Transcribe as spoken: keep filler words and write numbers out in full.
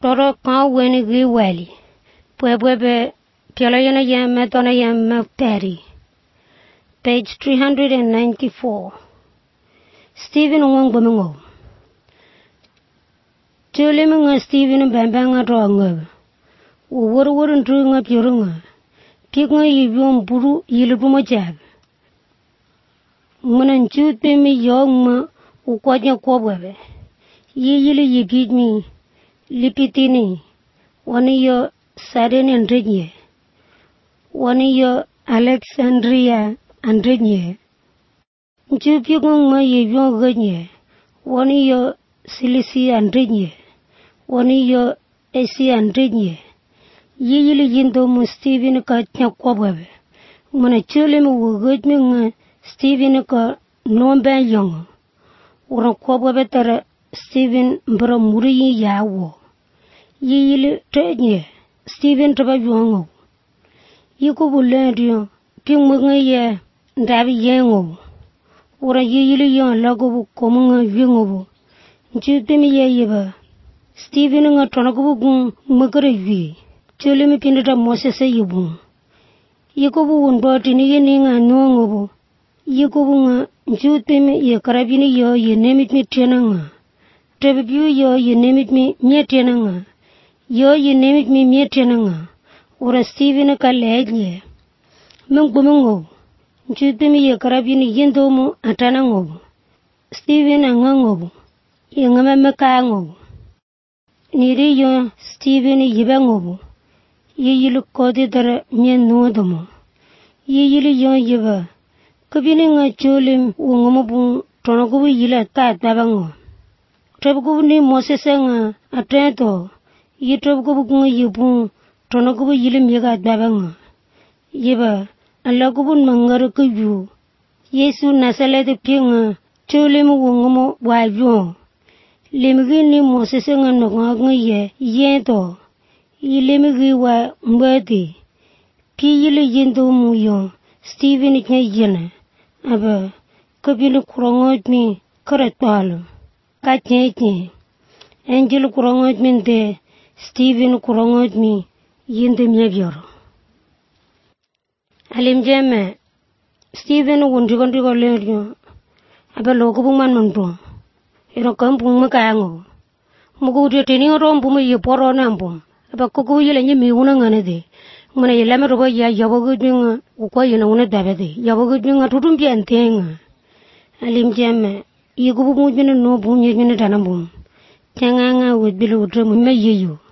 toro ka weni gi weli pwebwebe piala yana ya metona ya mapteri. Page three hundred ninety-four. Stephen Wongbomingo. Chuliminga Stephen Bambanga Dronga. Wur wurun drunga purunga. Pignga yibum buru yilubuma jab. Munan chut pimi yong ukwanya kwabwebe. Yili yibid me. Lipitini. Wani yo Saden and Rinye. Wani yo Alexandria and Rinye. Chupigung ma yibung ganye. Wani yo Silisi and Rinye. Wani yo Esi and Rinye. Yili yindo mu Stephen ka nyakwababe. Muna chulim wu gudminga Stephen ka nomben yong. Ura kwababe tara Stephen mbara muri yawo. Yili trenye Stephen taba yongo. Yiku bulendio pingmunga ye ndabi yengo. Ura yili yon lagobu komunga yungobu. Nchupimi ye yeba. Stephen nga tonakubu gung magara yui. Chulimi pindata Mosese yibu. Yikubu unboti ni yini nga nuongobu. Yikubu nga nchupimi ye karabini yo ye nemit mi tena nga. Trebibu yo ye nemit mi nye tena nga. Yo ye nemit mi mye tena nga. Ura Stephen ka leje. Mungbumungo. Nchupimi ye karabini yendomu atana ngobu. Stephen anga ngobu. Ye ngama meka ngobu. Niri yo Stephen yiba ngobu. Ye yilu kodi dara nye nuodomo. Ye yilu yo yiba. Kabini nga chulim ungomobu tonakubu yila ta tabango. Trebukubu ni Mosese nga atento. Ye trebukubu nga yibu tonakubu yilim yega tabango. Yiba alakubu mangaru kubu. Yesu nasalete pinga chulim ungomo wajo. Limigi ni Mosese nga nonga ye yento. Ilimigi wa mbati. Pi yili yendo muyo Stephen iknya yena. Aba kabini kurangot mi karatalo. Kachenye. Angel kurangot mi de Stephen kurangot mi yende myavyoro. Alimjeme Stephen wundrigo ndrigo lerio. Aba lokubu man mando. Iro kampung makayango. Mugu udia teni rombu mu yiporo nambu. Aba kuku yile nye miuna ngane de. Muna yilame robo ya yabogudinga ukwa yina una dabede. Yabogudinga tutumpi antenga. Alimjeme yikubu mujine no bunye jine tanambum. Tenganga wudbilu udramu me yeyo.